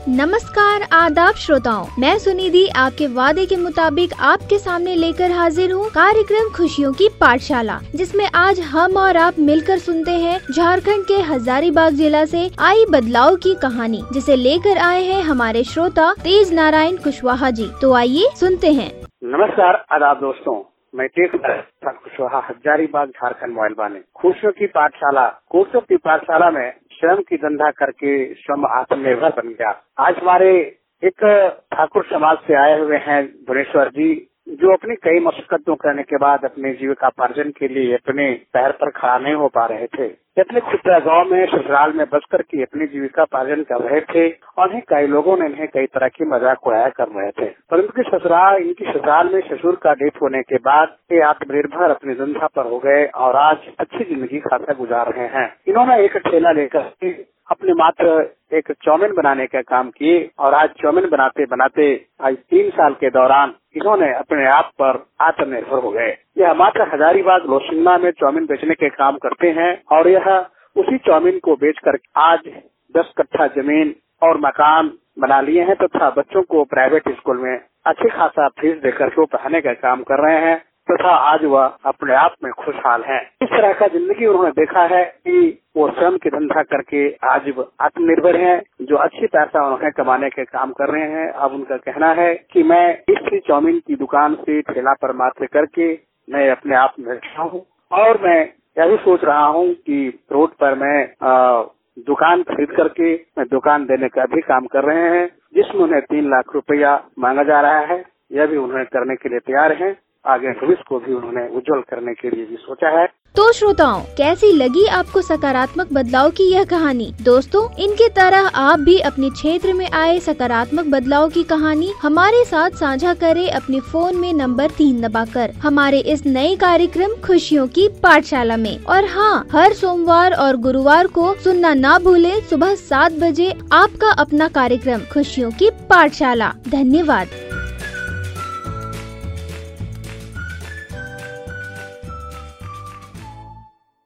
नमस्कार आदाब श्रोताओं, मैं सुनिधि आपके वादे के मुताबिक आपके सामने लेकर हाजिर हूँ कार्यक्रम खुशियों की पाठशाला, जिसमें आज हम और आप मिलकर सुनते हैं झारखंड के हजारीबाग जिला से आई बदलाव की कहानी, जिसे लेकर आए हैं हमारे श्रोता तेज नारायण कुशवाहा जी। तो आइए सुनते हैं। नमस्कार आदाब दोस्तों, मैं तेज नारायण कुशवाहा हजारीबाग झारखंड मोबाइल बाने खुशियों की पाठशाला कोर्सों की पाठशाला में स्वयं की धंधा करके स्वयं आत्मनिर्भर बन गया। आज हमारे एक ठाकुर समाज से आए हुए हैं भुवनेश्वर जी, जो अपनी कई मशक्कतों करने के बाद अपने जीविकापार्जन के लिए अपने पैर पर खड़ा नहीं हो पा रहे थे। अपने खुदरा गाँव में ससुराल में बस करके अपनी जीविकापार्जन कर रहे थे और इन्हें कई लोगों ने इन्हें कई तरह की मजाक उड़ाया कर रहे थे, परंतु इनकी ससुराल में ससुर का डेथ होने के बाद ये आत्मनिर्भर अपनी धंधा पर हो गए और आज अच्छी जिंदगी खासा गुजार रहे हैं। इन्होंने एक ठेला लेकर अपने मात्र एक चौमिन बनाने का काम किए और आज चौमिन बनाते बनाते आज 3 साल के दौरान इन्होंने अपने आप पर आत्मनिर्भर हो गए। यह मात्र हजारीबाग लोसिन्ना में चौमिन बेचने के काम करते हैं और यह उसी चौमिन को बेचकर आज 10 कट्ठा जमीन और मकान बना लिए हैं तथा बच्चों को प्राइवेट स्कूल में अच्छी खासा फीस देकर के पढ़ाने का काम कर रहे हैं तथा आज वह अपने आप में खुशहाल हैं। इस तरह का जिंदगी उन्होंने देखा है कि वो स्वयं की धंधा करके आज आत्मनिर्भर हैं, जो अच्छी पैसा उन्होंने कमाने के काम कर रहे हैं। अब उनका कहना है कि मैं इस चौमिन की दुकान से ठेला पर मात्र करके मैं अपने आप में अच्छा हूँ और मैं यह भी सोच रहा हूँ कि रोड पर मैं दुकान खरीद करके मैं दुकान देने का भी काम कर रहे हैं, जिसमें उन्हें 3 लाख रुपया मांगा जा रहा है। यह भी उन्होंने करने के लिए तैयार हैं। आगे भविष्य को भी उन्होंने उज्जवल करने के लिए भी सोचा है। तो श्रोताओं, कैसी लगी आपको सकारात्मक बदलाव की यह कहानी? दोस्तों, इनकी तरह आप भी अपने क्षेत्र में आए सकारात्मक बदलाव की कहानी हमारे साथ साझा करें अपने फोन में नंबर 3 दबाकर हमारे इस नए कार्यक्रम खुशियों की पाठशाला में। और हाँ, हर सोमवार और गुरुवार को सुनना ना भूलें सुबह 7 बजे आपका अपना कार्यक्रम खुशियों की पाठशाला। धन्यवाद।